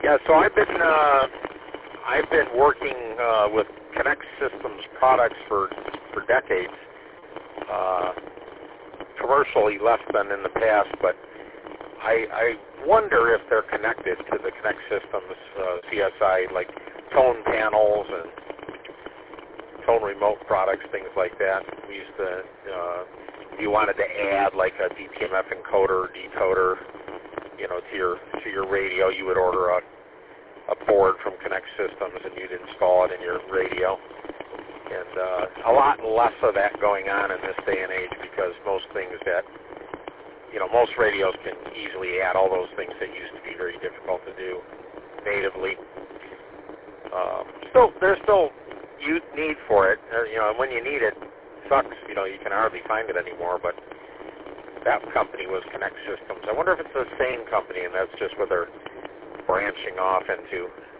Yeah, so I've been working with Connect Systems products for decades. Commercially less than in the past, but I wonder if they're connected to the Connect Systems CSI, like tone panels and tone remote products, things like that. We used to, if you wanted to add like a DTMF encoder or decoder, to your radio, you would order a board from Connect Systems and you'd install it in your radio. And a lot less of that going on in this day and age, because most things that, most radios can easily add all those things that used to be very difficult to do natively. There's still need for it, and when you need it, sucks, you can hardly find it anymore, but that company was Connect Systems. I wonder if it's the same company, and that's just where they're branching off into